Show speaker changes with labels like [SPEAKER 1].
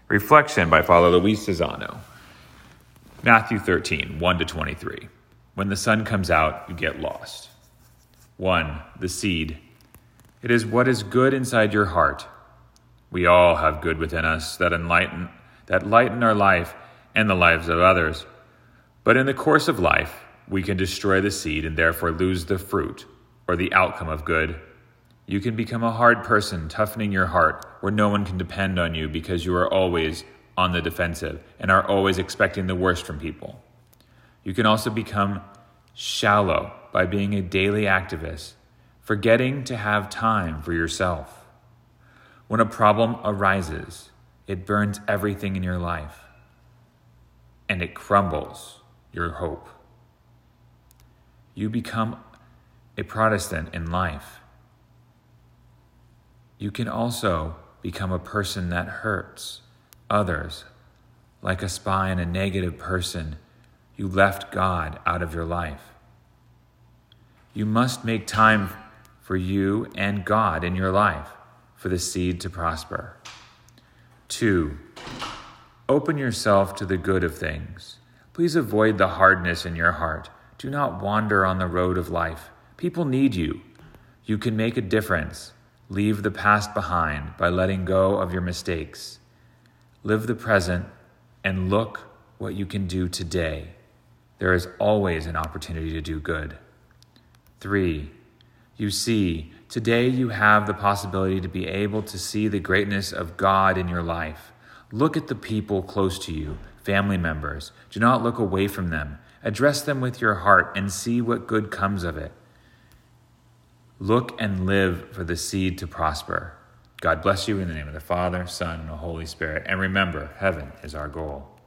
[SPEAKER 1] Reflection by Father Luis Cezano. Matthew 13, 1-23. When the sun comes out, you get lost. 1. The seed. It is what is good inside your heart. We all have good within us that lighten our life and the lives of others. But in the course of life, we can destroy the seed and therefore lose the fruit or the outcome of good. You can become a hard person, toughening your heart, where no one can depend on you because you are always on the defensive and are always expecting the worst from people. You can also become shallow by being a daily activist, forgetting to have time for yourself. When a problem arises, it burns everything in your life, and it crumbles your hope. You become a Protestant in life. You can also become a person that hurts others, like a spy and a negative person. You left God out of your life. You must make time for you and God in your life for the seed to prosper. 2. Open yourself to the good of things. Please avoid the hardness in your heart. Do not wander on the road of life. People need you. You can make a difference. Leave the past behind by letting go of your mistakes. Live the present and look what you can do today. There is always an opportunity to do good. 3. You see, today you have the possibility to be able to see the greatness of God in your life. Look at the people close to you, family members. Do not look away from them. Address them with your heart and see what good comes of it. Look and live for the seed to prosper. God bless you in the name of the Father, Son, and the Holy Spirit. And remember, heaven is our goal.